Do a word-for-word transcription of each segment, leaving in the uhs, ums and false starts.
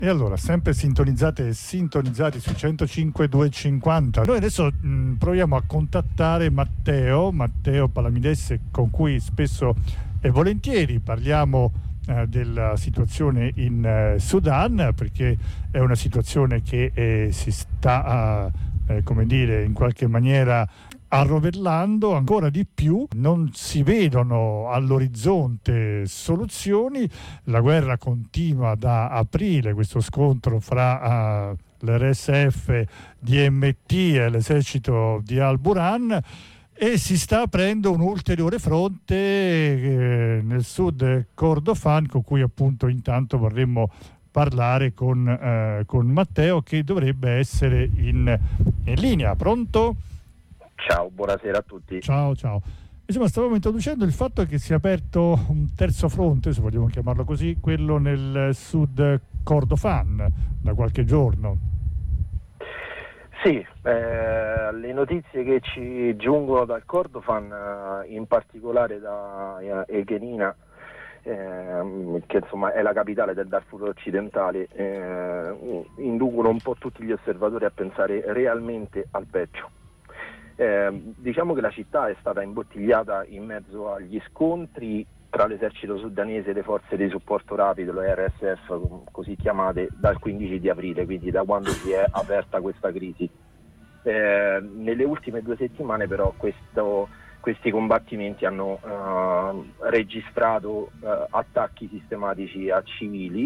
E allora, sempre sintonizzate e sintonizzati sui centocinque duecentocinquanta. Noi adesso mh, proviamo a contattare Matteo, Matteo Palamidesse, con cui spesso e volentieri parliamo eh, della situazione in eh, Sudan, perché è una situazione che eh, si sta, eh, come dire, in qualche maniera arrovellando ancora di più. Non si vedono all'orizzonte soluzioni, la guerra continua da aprile, questo scontro fra uh, l'R S F D M T e l'esercito di Al-Burhan, e si sta aprendo un ulteriore fronte eh, nel sud Kordofan, con cui appunto intanto vorremmo parlare con, eh, con Matteo, che dovrebbe essere in, in linea. Pronto? Ciao, buonasera a tutti. Ciao, ciao. Insomma, stavamo introducendo il fatto che si è aperto un terzo fronte, se vogliamo chiamarlo così, quello nel sud Kordofan, da qualche giorno. Sì, eh, le notizie che ci giungono dal Kordofan, in particolare da Egenina, eh, che insomma è la capitale del Darfur occidentale, eh, inducono un po' tutti gli osservatori a pensare realmente al peggio. Eh, diciamo che la città è stata imbottigliata in mezzo agli scontri tra l'esercito sudanese e le forze di supporto rapido, le R S F così chiamate, dal quindici di aprile, quindi da quando si è aperta questa crisi. Eh, nelle ultime due settimane però questo, questi combattimenti hanno eh, registrato eh, attacchi sistematici a civili,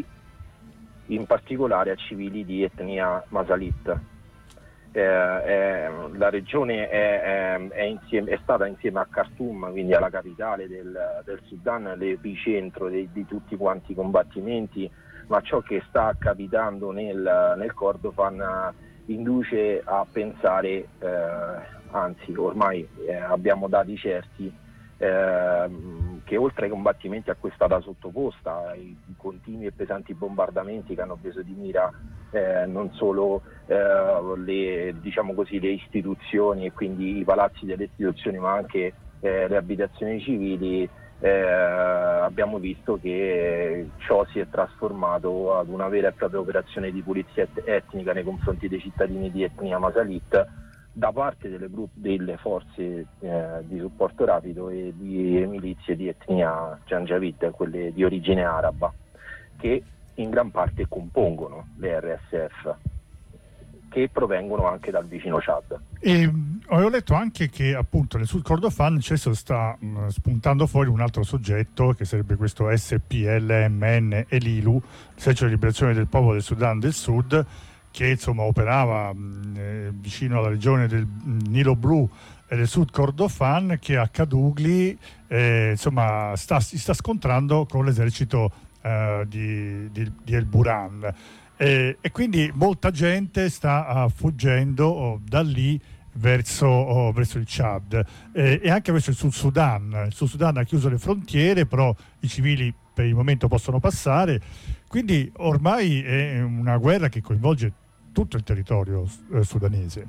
in particolare a civili di etnia Masalit. Eh, eh, la regione è, è, è, insieme, è stata insieme a Khartoum, quindi alla capitale del, del Sudan, l'epicentro di, di tutti quanti i combattimenti, ma ciò che sta capitando nel, nel Kordofan eh, induce a pensare, eh, anzi ormai eh, abbiamo dati certi, eh, che oltre ai combattimenti a cui è stata sottoposta, ai continui e pesanti bombardamenti che hanno preso di mira eh, non solo eh, le, diciamo così, le istituzioni e quindi i palazzi delle istituzioni, ma anche eh, le abitazioni civili, eh, abbiamo visto che ciò si è trasformato ad una vera e propria operazione di pulizia et- etnica nei confronti dei cittadini di etnia Masalit da parte delle, gru- delle forze eh, di supporto rapido e di milizie di etnia Janjaweed, quelle di origine araba, che in gran parte compongono le R S F, che provengono anche dal vicino Chad. E ho letto anche che appunto nel sud Kordofan adesso sta mh, spuntando fuori un altro soggetto, che sarebbe questo S P L M N Elilu, Esercito di Liberazione del Popolo del Sudan del Sud, che insomma operava mh, eh, vicino alla regione del mh, Nilo Blu e del sud Kordofan, che a Kadugli eh, insomma sta, si sta scontrando con l'esercito eh, di, di, di Al-Burhan. Eh, e quindi molta gente sta uh, fuggendo oh, da lì verso, oh, verso il Chad eh, e anche verso il Sud Sudan. Il Sud Sudan ha chiuso le frontiere, però i civili per il momento possono passare, quindi ormai è una guerra che coinvolge tutto il territorio eh, sudanese.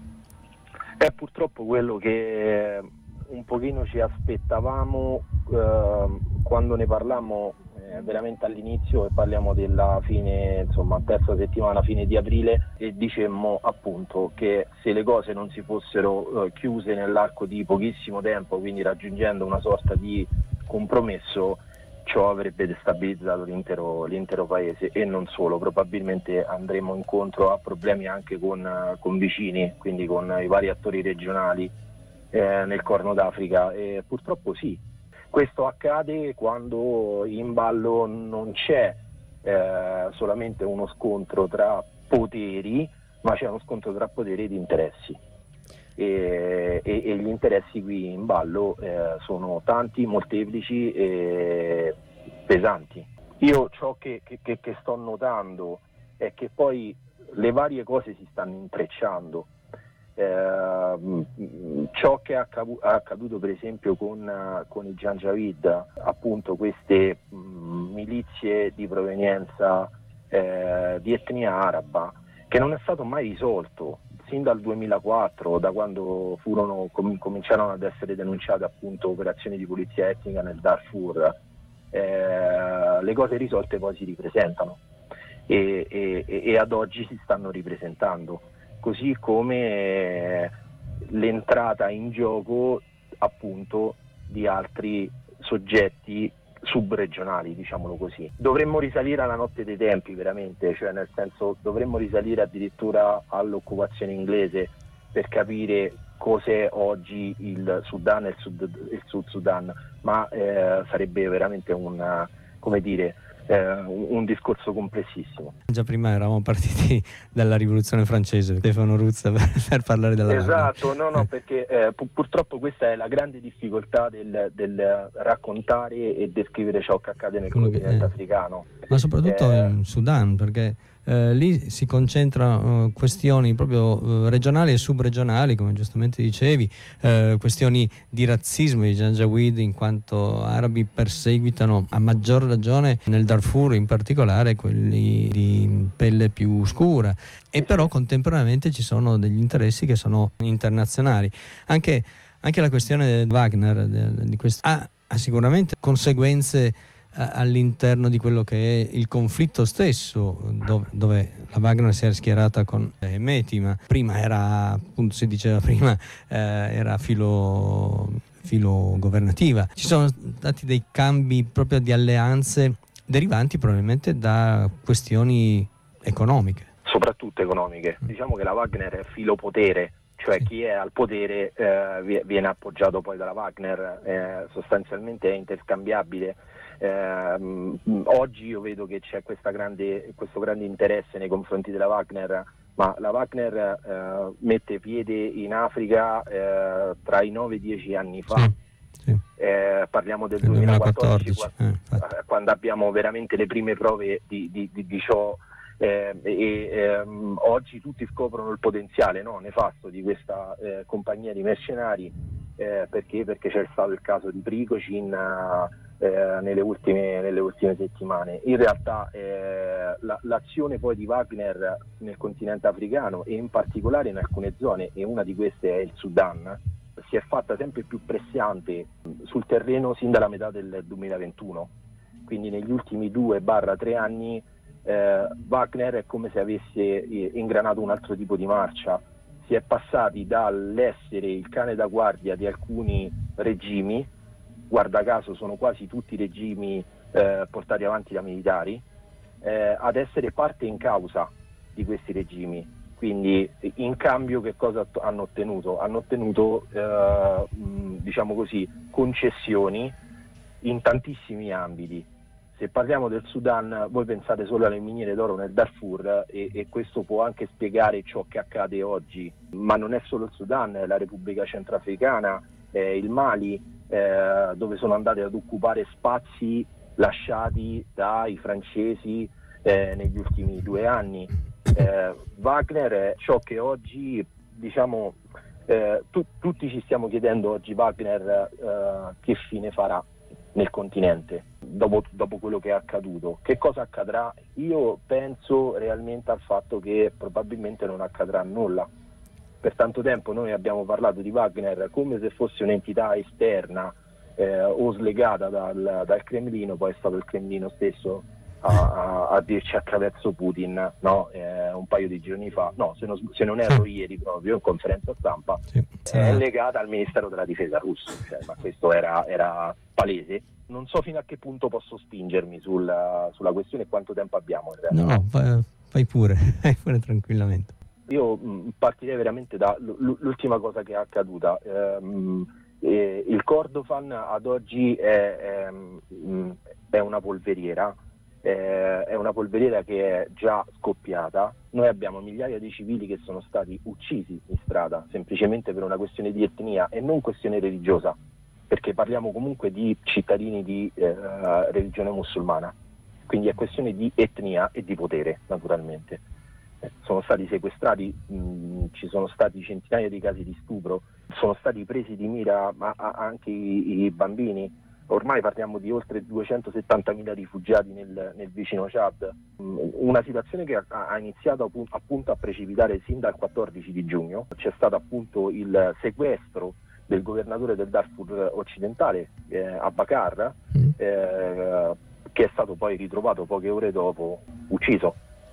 È purtroppo quello che un pochino ci aspettavamo eh, quando ne parlammo eh, veramente all'inizio, e parliamo della fine, insomma, terza settimana, fine di aprile, e dicemmo appunto che se le cose non si fossero eh, chiuse nell'arco di pochissimo tempo, quindi raggiungendo una sorta di compromesso, ciò avrebbe destabilizzato l'intero, l'intero paese, e non solo, probabilmente andremo incontro a problemi anche con, con vicini, quindi con i vari attori regionali eh, nel Corno d'Africa, e purtroppo sì. Questo accade quando in ballo non c'è eh, solamente uno scontro tra poteri, ma c'è uno scontro tra poteri ed interessi. E, e, e gli interessi qui in ballo eh, sono tanti, molteplici e pesanti. Io ciò che, che, che sto notando è che poi le varie cose si stanno intrecciando. Eh, ciò che è accaduto per esempio con, con i Janjaweed, appunto queste mh, milizie di provenienza eh, di etnia araba, che non è stato mai risolto sin dal duemilaquattro, da quando furono, com- cominciarono ad essere denunciate appunto operazioni di pulizia etnica nel Darfur. Eh, le cose risolte poi si ripresentano, e, e, e ad oggi si stanno ripresentando, così come eh, l'entrata in gioco appunto di altri soggetti subregionali, diciamolo così. Dovremmo risalire alla notte dei tempi veramente, cioè nel senso dovremmo risalire addirittura all'occupazione inglese per capire cos'è oggi il Sudan e il Sud, il Sud Sudan, ma eh, sarebbe veramente un, come dire, eh, un, un discorso complessissimo. Già prima eravamo partiti dalla rivoluzione francese, Stefano Ruzza, per, per parlare della esatto, Wagner. no, no, perché eh, pu- purtroppo questa è la grande difficoltà del, del raccontare e descrivere ciò che accade nel Quello continente che, eh, africano. Ma soprattutto eh, in Sudan, perché eh, lì si concentrano uh, questioni proprio uh, regionali e subregionali, come giustamente dicevi, uh, questioni di razzismo di Janjaweed, in quanto arabi perseguitano a maggior ragione nel Darfur in particolare quelli di pelle più scura, e però contemporaneamente ci sono degli interessi che sono internazionali. Anche, anche la questione di Wagner di, di questo, ha, ha sicuramente conseguenze all'interno di quello che è il conflitto stesso, dove, dove la Wagner si era schierata con Hemeti, ma prima era, appunto si diceva prima, eh, era filo, filo governativa. Ci sono stati dei cambi proprio di alleanze derivanti probabilmente da questioni economiche. Soprattutto economiche. Diciamo che la Wagner è filo potere, cioè sì. Chi è al potere eh, viene appoggiato poi dalla Wagner, eh, sostanzialmente è interscambiabile. Eh, oggi io vedo che c'è questa grande, questo grande interesse nei confronti della Wagner, ma la Wagner eh, mette piede in Africa eh, tra i nove e dieci anni fa. Sì, sì. Eh, parliamo del duemilaquattordici, duemilaquattordici quando, eh, quando abbiamo veramente le prime prove di, di, di, di ciò. Eh, e ehm, oggi tutti scoprono il potenziale, no, nefasto di questa eh, compagnia di mercenari, eh, perché? Perché c'è stato il caso di Prigozhin eh, nelle, ultime, nelle ultime settimane. In realtà eh, la, l'azione poi di Wagner nel continente africano e in particolare in alcune zone, e una di queste è il Sudan, si è fatta sempre più pressante sul terreno sin dalla metà del duemilaventuno, quindi negli ultimi due barra tre anni Eh, Wagner è come se avesse eh, ingranato un altro tipo di marcia. Si è passati dall'essere il cane da guardia di alcuni regimi, guarda caso sono quasi tutti regimi eh, portati avanti da militari, eh, ad essere parte in causa di questi regimi. Quindi in cambio che cosa hanno ottenuto? Hanno ottenuto eh, mh, diciamo così, concessioni in tantissimi ambiti. Se parliamo del Sudan, voi pensate solo alle miniere d'oro nel Darfur e, e questo può anche spiegare ciò che accade oggi, ma non è solo il Sudan, è la Repubblica Centrafricana, eh, il Mali, eh, dove sono andate ad occupare spazi lasciati dai francesi eh, negli ultimi due anni. Eh, Wagner è ciò che oggi, diciamo, eh, tu, tutti ci stiamo chiedendo oggi Wagner eh, che fine farà nel continente dopo, dopo quello che è accaduto. Che cosa accadrà? Io penso realmente al fatto che probabilmente non accadrà nulla. Per tanto tempo noi abbiamo parlato di Wagner come se fosse un'entità esterna eh, o slegata dal, dal Cremlino, poi è stato il Cremlino stesso a, a, a dirci attraverso Putin, no? eh, un paio di giorni fa, no, se non, se non erro ieri proprio in conferenza stampa, sì, sì. È legata al Ministero della Difesa russo, cioè, ma questo era, era palese. Non so fino a che punto posso spingermi sulla, sulla questione e quanto tempo abbiamo in realtà. No, fai, fai pure, fai pure tranquillamente. Io mh, partirei veramente dall'ultima cosa che è accaduta. Ehm, eh, il Kordofan ad oggi è, è, mh, è una polveriera, eh, è una polveriera che è già scoppiata. Noi abbiamo migliaia di civili che sono stati uccisi in strada semplicemente per una questione di etnia e non questione religiosa, perché parliamo comunque di cittadini di eh, religione musulmana, quindi è questione di etnia e di potere, naturalmente. Eh, sono stati sequestrati, mh, ci sono stati centinaia di casi di stupro, sono stati presi di mira ma, a, anche i, i bambini. Ormai parliamo di oltre duecentosettantamila rifugiati nel, nel vicino Chad, mh, una situazione che ha, ha iniziato appunto a precipitare sin dal quattordici di giugno. C'è stato appunto il sequestro del governatore del Darfur occidentale, eh, Abakar, eh, che è stato poi ritrovato poche ore dopo ucciso.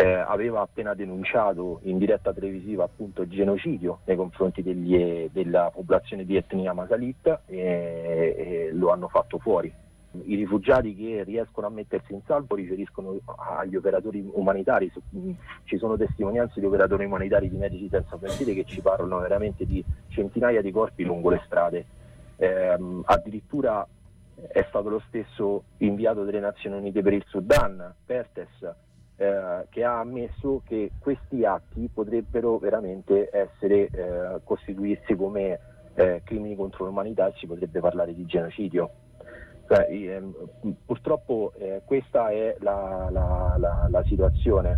eh, aveva appena denunciato in diretta televisiva appunto il genocidio nei confronti degli, della popolazione di etnia Masalit e, e lo hanno fatto fuori. I rifugiati che riescono a mettersi in salvo riferiscono agli operatori umanitari, ci sono testimonianze di operatori umanitari di Medici Senza Frontiere che ci parlano veramente di centinaia di corpi lungo le strade. Eh, addirittura è stato lo stesso inviato delle Nazioni Unite per il Sudan, Pertes, eh, che ha ammesso che questi atti potrebbero veramente essere eh, costituirsi come eh, crimini contro l'umanità e si potrebbe parlare di genocidio. Cioè, eh, purtroppo eh, questa è la, la, la, la situazione.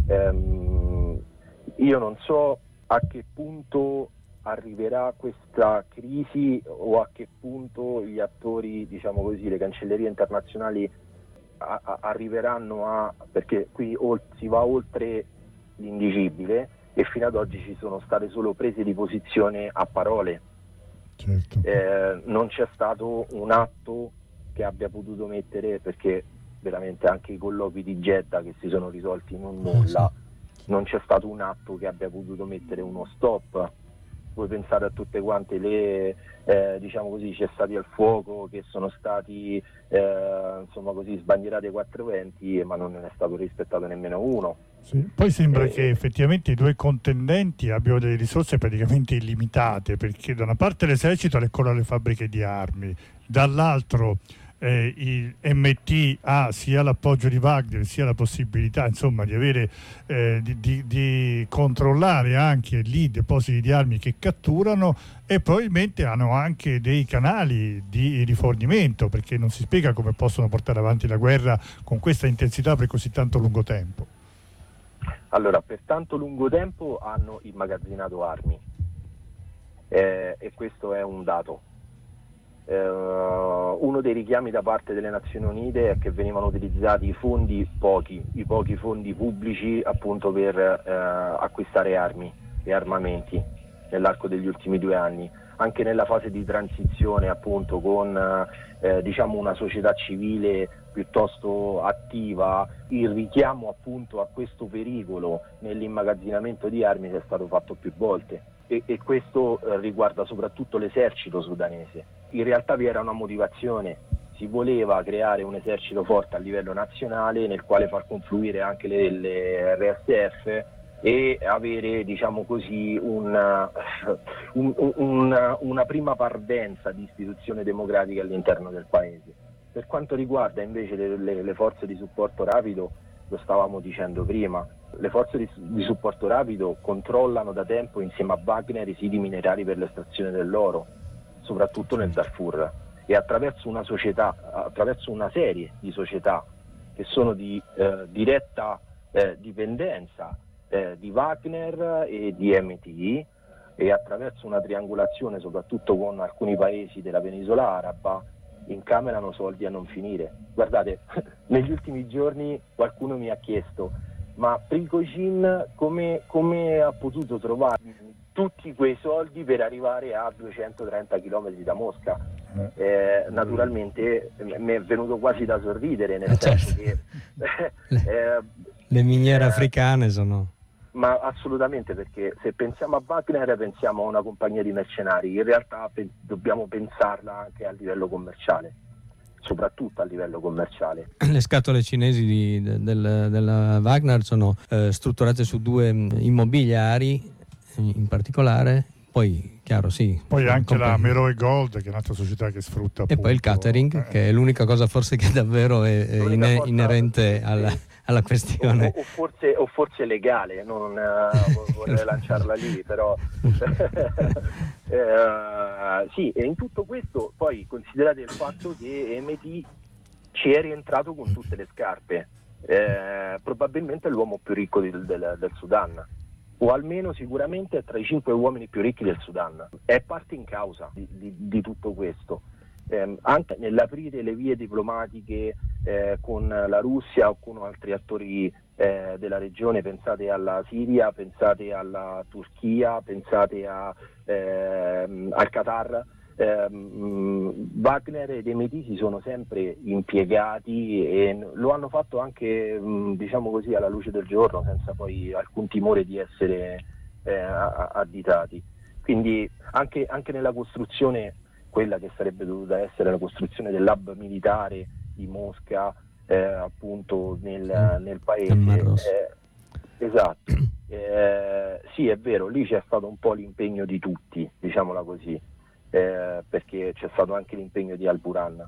Ehm, io non so a che punto arriverà questa crisi o a che punto gli attori, diciamo così, le cancellerie internazionali a, a, arriveranno a, perché qui ol, si va oltre l'indicibile e fino ad oggi ci sono state solo prese di posizione a parole. Certo. Eh, non c'è stato un atto che abbia potuto mettere, perché veramente anche i colloqui di Jeddah che si sono risolti in un nulla, non c'è stato un atto che abbia potuto mettere uno stop. Puoi pensare a tutte quante le eh, diciamo così cessati al fuoco che sono stati eh, insomma così sbandierati ai quattro venti, ma non ne è stato rispettato nemmeno uno. Sì. Poi sembra eh, che effettivamente i due contendenti abbiano delle risorse praticamente illimitate, perché da una parte l'esercito ha le fabbriche di armi, dall'altro Eh, il M T ha sia l'appoggio di Wagner sia la possibilità insomma di avere eh, di, di, di controllare anche lì i depositi di armi che catturano, e probabilmente hanno anche dei canali di rifornimento, perché non si spiega come possono portare avanti la guerra con questa intensità per così tanto lungo tempo. Allora, per tanto lungo tempo hanno immagazzinato armi eh, e questo è un dato. Uh, uno dei richiami da parte delle Nazioni Unite è che venivano utilizzati i fondi pochi, i pochi fondi pubblici appunto per uh, acquistare armi e armamenti nell'arco degli ultimi due anni, anche nella fase di transizione appunto con uh, eh, diciamo una società civile piuttosto attiva. Il richiamo appunto a questo pericolo nell'immagazzinamento di armi è stato fatto più volte. E, e questo eh, riguarda soprattutto l'esercito sudanese. In realtà vi era una motivazione, si voleva creare un esercito forte a livello nazionale nel quale far confluire anche le, le R S F e avere, diciamo così, una, un, un, una prima parvenza di istituzione democratica all'interno del paese. Per quanto riguarda invece le, le, le forze di supporto rapido, lo stavamo dicendo prima, le forze di, di supporto rapido controllano da tempo insieme a Wagner i siti minerari per l'estrazione dell'oro, soprattutto nel Darfur, e attraverso una società, attraverso una serie di società che sono di eh, diretta eh, dipendenza eh, di Wagner e di M T, e attraverso una triangolazione soprattutto con alcuni paesi della penisola araba incamerano soldi a non finire. Guardate, negli ultimi giorni qualcuno mi ha chiesto: ma Prigozhin come, come ha potuto trovare tutti quei soldi per arrivare a duecentotrenta chilometri da Mosca? Eh, naturalmente mi è venuto quasi da sorridere, nel eh, senso certo. che le, eh, le miniere eh, africane sono... Ma assolutamente, perché se pensiamo a Wagner pensiamo a una compagnia di mercenari, in realtà pe- dobbiamo pensarla anche a livello commerciale, soprattutto a livello commerciale. Le scatole cinesi di, de, del, della Wagner sono eh, strutturate su due immobiliari in particolare, poi chiaro sì. Poi anche compagnia. la Meroe Gold, che è un'altra società che sfrutta appunto, e poi il catering, eh. che è l'unica cosa forse che davvero è, è ine- cosa, inerente sì, alla, alla questione. O, o, forse, o forse legale, non uh, vorrei lanciarla lì, però eh, sì, e in tutto questo poi considerate il fatto che M T ci è rientrato con tutte le scarpe, eh, probabilmente è l'uomo più ricco del, del, del Sudan, o almeno sicuramente è tra i cinque uomini più ricchi del Sudan, è parte in causa di, di, di tutto questo. Eh, anche nell'aprire le vie diplomatiche eh, con la Russia o con altri attori eh, della regione, pensate alla Siria, pensate alla Turchia, pensate a, eh, al Qatar, eh, Wagner ed Hemeti si sono sempre impiegati e lo hanno fatto anche, mh, diciamo così, alla luce del giorno, senza poi alcun timore di essere eh, additati. Quindi anche, anche nella costruzione, quella che sarebbe dovuta essere la costruzione dell'hub militare di Mosca, eh, appunto nel, nel paese, eh, esatto, eh, sì, è vero, lì c'è stato un po' l'impegno di tutti, diciamola così, eh, perché c'è stato anche l'impegno di Al-Burhan,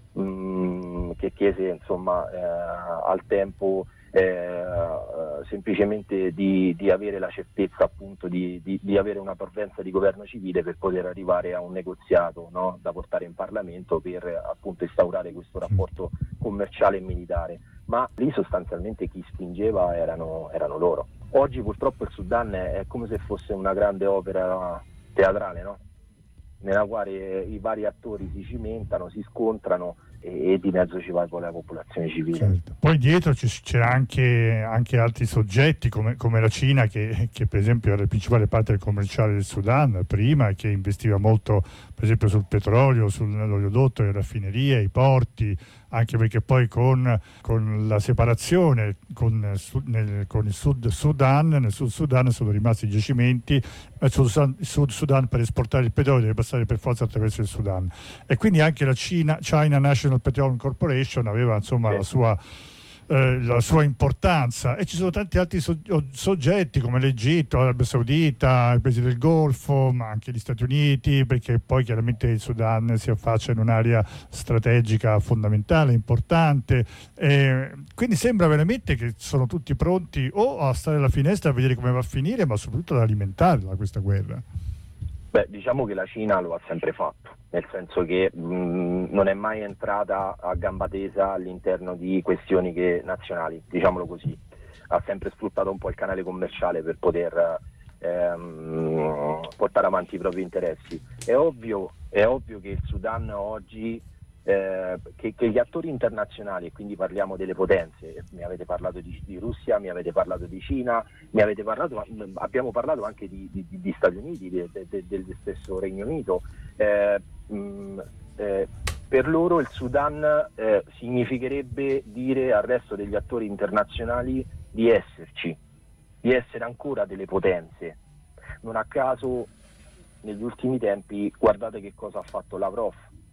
mh, che chiese insomma eh, al tempo eh, semplicemente di, di avere la certezza appunto di, di, di avere una parvenza di governo civile per poter arrivare a un negoziato, no? Da portare in Parlamento per appunto instaurare questo rapporto commerciale e militare, ma lì sostanzialmente chi spingeva erano, erano loro. Oggi purtroppo il Sudan è come se fosse una grande opera teatrale, no? Nella quale i vari attori si cimentano, si scontrano e, e di mezzo ci va poi la popolazione civile. Certo. Poi dietro c- c'è anche, anche altri soggetti come, come la Cina che, che per esempio era il principale partner commerciale del Sudan prima, che investiva molto per esempio sul petrolio, sull'oleodotto, le raffinerie, i porti, anche perché poi con, con la separazione con, nel, con il Sud Sudan, nel Sud Sudan sono rimasti giacimenti, il Sud, il Sud Sudan per esportare il petrolio deve passare per forza attraverso il Sudan, e quindi anche la Cina, China National Petroleum Corporation aveva insomma la sua Eh, la sua importanza, e ci sono tanti altri so- soggetti come l'Egitto, l'Arabia Saudita, i paesi del Golfo, ma anche gli Stati Uniti, perché poi chiaramente il Sudan si affaccia in un'area strategica fondamentale, importante, eh, quindi sembra veramente che sono tutti pronti o a stare alla finestra a vedere come va a finire, ma soprattutto ad alimentarla questa guerra. Beh, diciamo che la Cina lo ha sempre fatto, nel senso che mh, non è mai entrata a gamba tesa all'interno di questioni che, nazionali, diciamolo così. Ha sempre sfruttato un po' il canale commerciale per poter ehm, portare avanti i propri interessi. È ovvio, è ovvio che il Sudan oggi, eh, che, che gli attori internazionali, e quindi parliamo delle potenze, mi avete parlato di, di Russia, mi avete parlato di Cina, mi avete parlato, abbiamo parlato anche di, di, di Stati Uniti, de, de, de, del stesso Regno Unito, eh, mh, eh, per loro il Sudan eh, significherebbe dire al resto degli attori internazionali di esserci, di essere ancora delle potenze. Non a caso negli ultimi tempi guardate che cosa ha fatto Lavrov.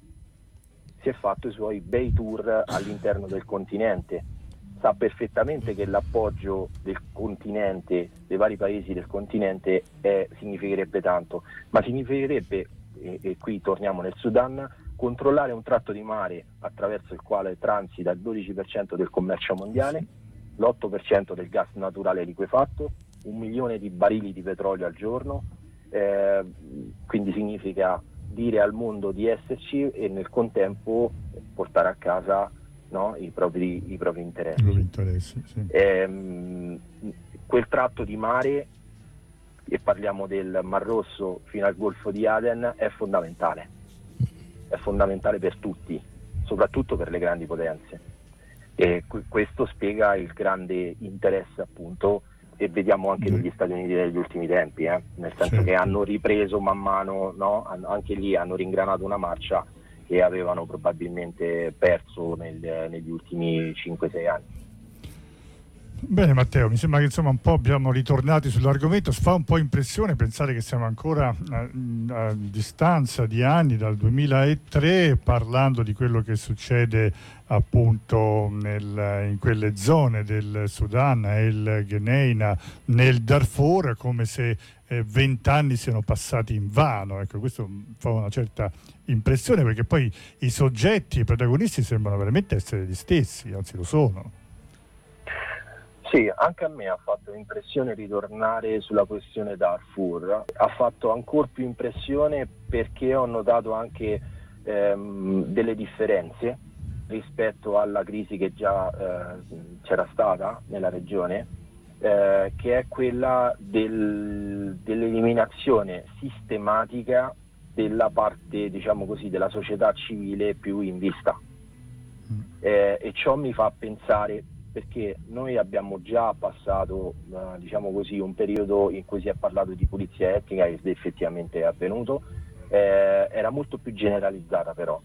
Si è fatto i suoi bei tour all'interno del continente, sa perfettamente che l'appoggio del continente, dei vari paesi del continente è, significherebbe tanto, ma significherebbe, e, e qui torniamo nel Sudan, controllare un tratto di mare attraverso il quale transita il dodici per cento del commercio mondiale, l'otto per cento del gas naturale liquefatto, un milione di barili di petrolio al giorno, eh, quindi significa dire al mondo di esserci e nel contempo portare a casa, no, i propri, i propri interessi. I propri interessi sì. Ehm, quel tratto di mare, e parliamo del Mar Rosso fino al Golfo di Aden, è fondamentale, è fondamentale per tutti, soprattutto per le grandi potenze, e questo spiega il grande interesse appunto, e vediamo anche negli Stati Uniti negli ultimi tempi, eh? nel senso certo. che hanno ripreso man mano, no? Anche lì hanno ringranato una marcia che avevano probabilmente perso nel, negli ultimi cinque sei anni. Bene Matteo, mi sembra che insomma un po' abbiamo ritornati sull'argomento. Fa un po' impressione pensare che siamo ancora a, a distanza di anni dal duemilatré parlando di quello che succede appunto nel, in quelle zone del Sudan, il Geneina, nel Darfur, come se vent'anni eh, siano passati in vano. Ecco, questo fa una certa impressione, perché poi i soggetti, i protagonisti sembrano veramente essere gli stessi, anzi lo sono. Sì, anche a me ha fatto impressione ritornare sulla questione Darfur, ha fatto ancora più impressione perché ho notato anche ehm, delle differenze rispetto alla crisi che già eh, c'era stata nella regione, eh, che è quella del, dell'eliminazione sistematica della parte, diciamo così, della società civile più in vista. Eh, e ciò mi fa pensare, perché noi abbiamo già passato uh, diciamo così un periodo in cui si è parlato di pulizia etnica, ed effettivamente è avvenuto, eh, era molto più generalizzata però.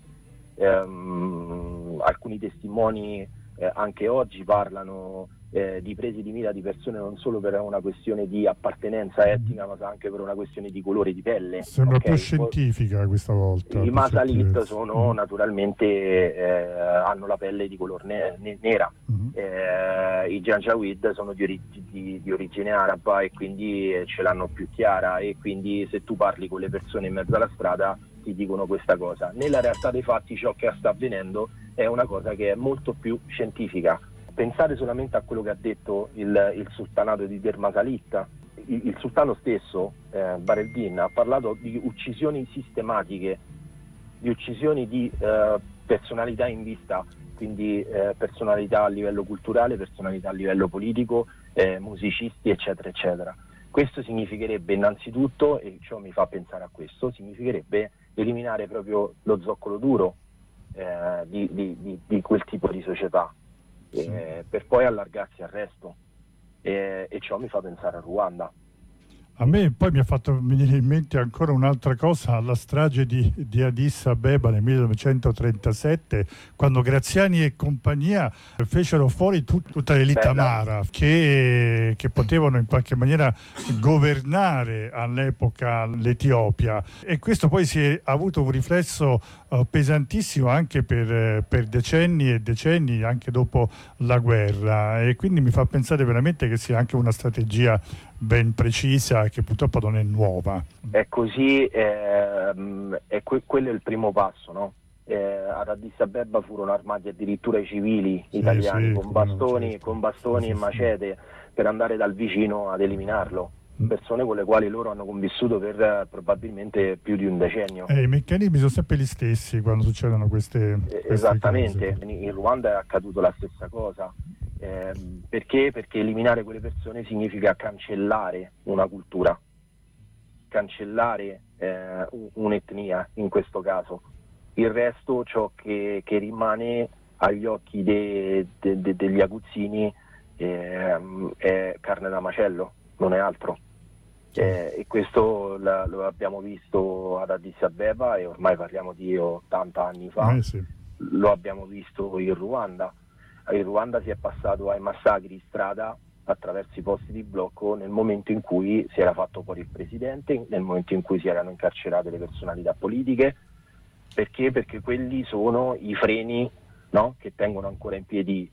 Ehm, alcuni testimoni eh, anche oggi parlano eh, di prese di mira di persone non solo per una questione di appartenenza etnica, ma anche per una questione di colore di pelle. Sembra okay? più scientifica questa volta. I Masalit sono naturalmente eh, hanno la pelle di color ne- ne- nera, uh-huh. eh, i Janjaweed sono di, orig- di, di origine araba e quindi ce l'hanno più chiara, e quindi se tu parli con le persone in mezzo alla strada ti dicono questa cosa. Nella realtà dei fatti ciò che sta avvenendo è una cosa che è molto più scientifica. Pensate solamente a quello che ha detto il, il sultanato di Der Masalit. Il, il sultano stesso, eh, Bareddin, ha parlato di uccisioni sistematiche, di uccisioni di eh, personalità in vista, quindi eh, personalità a livello culturale, personalità a livello politico, eh, musicisti, eccetera, eccetera. Questo significherebbe innanzitutto, e ciò mi fa pensare a questo, significherebbe eliminare proprio lo zoccolo duro eh, di, di, di, di quel tipo di società, sì. eh, per poi allargarsi al resto, e, e ciò mi fa pensare a Ruanda. A me poi mi ha fatto venire in mente ancora un'altra cosa, alla strage di, di Addis Abeba nel millenovecentotrentasette, quando Graziani e compagnia fecero fuori tut, tutta l'elite amara che, che potevano in qualche maniera governare all'epoca l'Etiopia, e questo poi si è avuto un riflesso uh, pesantissimo anche per, per decenni e decenni anche dopo la guerra, e quindi mi fa pensare veramente che sia anche una strategia ben precisa che purtroppo non è nuova. È così, ehm, è que- quello è il primo passo, no? Eh, ad Addis Abeba furono armati addirittura i civili italiani, sì, sì, con bastoni, certo. con bastoni sì, e macete sì. per andare dal vicino ad eliminarlo. Persone con le quali loro hanno convissuto per eh, probabilmente più di un decennio. Eh, I meccanismi sono sempre gli stessi quando succedono queste, queste Esattamente, cose. In Ruanda è accaduto la stessa cosa. Eh, perché? Perché eliminare quelle persone significa cancellare una cultura, cancellare eh, un'etnia in questo caso. Il resto, ciò che, che rimane agli occhi de, de, de, degli aguzzini eh, è carne da macello, non è altro. Eh, e questo la, lo abbiamo visto ad Addis Abeba, e ormai parliamo di ottanta anni fa, eh sì. lo abbiamo visto in Ruanda. In Ruanda si è passato ai massacri in strada attraverso i posti di blocco nel momento in cui si era fatto fuori il presidente, nel momento in cui si erano incarcerate le personalità politiche. Perché? Perché quelli sono i freni, no? che tengono ancora in piedi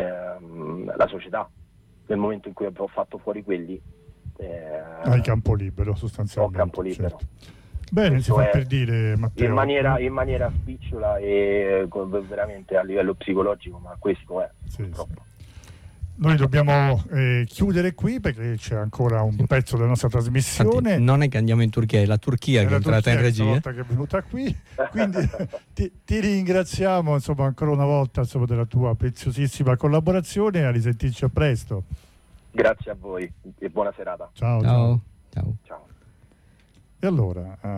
ehm, la società. Nel momento in cui ho fatto fuori quelli eh, hai campo libero sostanzialmente. Ho campo libero. Certo. Bene, si fa per dire, Matteo. In maniera, in maniera spicciola e veramente a livello psicologico, ma questo è sì, purtroppo. Sì. Noi dobbiamo eh, chiudere qui perché c'è ancora un pezzo della nostra trasmissione. Infatti, non è che andiamo in Turchia, è la Turchia è che è entrata Turchia in regia. Volta che è venuta qui, quindi ti, ti ringraziamo insomma ancora una volta insomma, della tua preziosissima collaborazione, e a risentirci a presto. Grazie a voi e buona serata. Ciao. Ciao. Ciao. Ciao. E allora